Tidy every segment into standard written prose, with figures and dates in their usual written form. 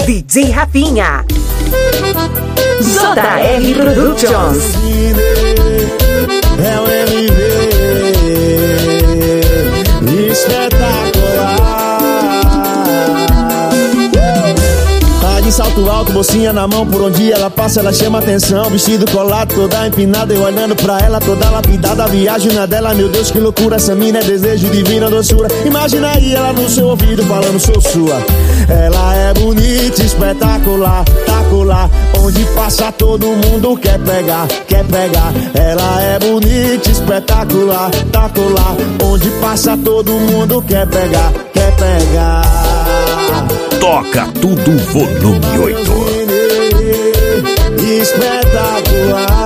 DJ Rafinha. JR Productions. É o MV espetacular. Tá de salto alto, bolsinha na mão, por onde ela passa ela chama atenção. Vestido colado, toda empinada, eu olhando pra ela toda lapidada. A viagem na dela, meu Deus que loucura. Essa mina é desejo, divina doçura. Imagina aí ela no seu ouvido falando sou sua. Ela é bonita, espetacular, tacular. Onde passa todo mundo quer pegar, quer pegar. Ela é bonita, espetacular, tacular. Onde passa todo mundo quer pegar, quer pegar. Toca tudo volume 8. Espetacular.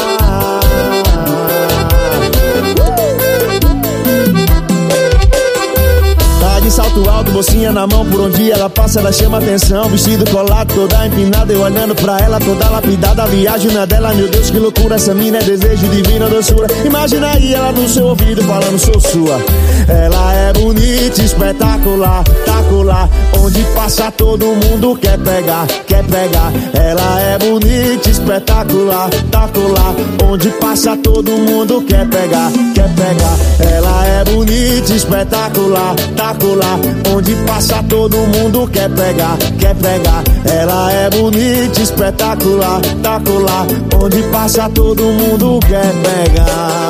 Tá de salto alto, bolsinha na mão, por onde ela passa ela chama atenção. Vestido colado, toda empinada, eu olhando pra ela toda lapidada. A viagem na dela, meu Deus que loucura. Essa mina é desejo, divina doçura. Imagina aí ela no seu ouvido falando sou sua. Ela é bonita, espetacular, tacular. Onde passa todo mundo quer pegar, quer pegar. Ela é bonita, espetacular, tacular. Onde passa todo mundo quer pegar, quer pegar. Ela é bonita, espetacular, tacular. Onde passa todo mundo quer pegar, quer pegar. Ela é bonita, espetacular, tacular. Onde passa todo mundo quer pegar.